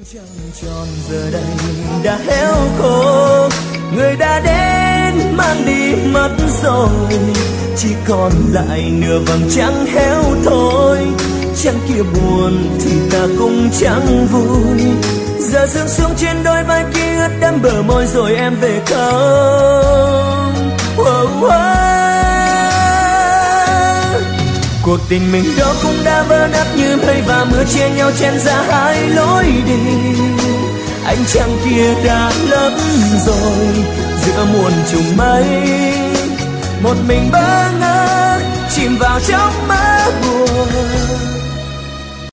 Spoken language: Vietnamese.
Trăng tròn giờ đây đã héo khô, người đã đến mang đi mất rồi, chỉ còn lại nửa vầng trăng héo thôi. Trăng kia buồn thì ta cũng chẳng vui, giờ sương xuống trên đôi vai kia ướt đẫm bờ môi rồi em về không? Cuộc tình mình đó cũng đã vỡ nát như mây và mưa che nhau chen ra hai lối đi. Ánh trăng kia đã lấp rồi giữa muôn trùng mây, một mình bơ ngơ chìm vào trong mơ buồn.